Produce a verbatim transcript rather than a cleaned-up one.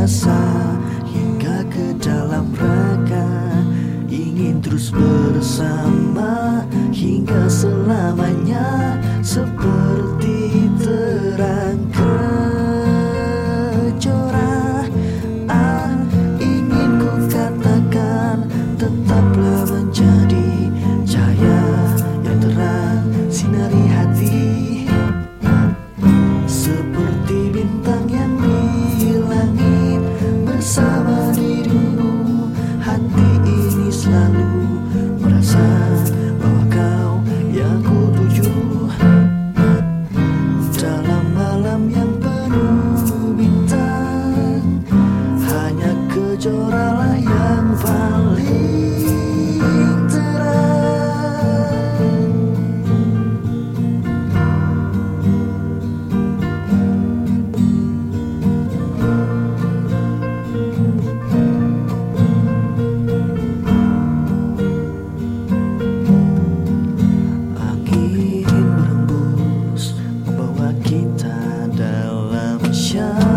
rasa hingga ke dalam raga, ingin terus bersama hingga selamanya, seperti terang kejora. Ah, ingin ku katakan, tetaplah menjadi cahaya yang terang sinari hati, seperti bintang yang di langit. Bersama dirimu, hati ini selalu merasa bahwa kau yang ku tuju. Dalam malam yang penuh bintang, hanya kejora lah yang paling terang. Angin berembus membawa kita dalam syar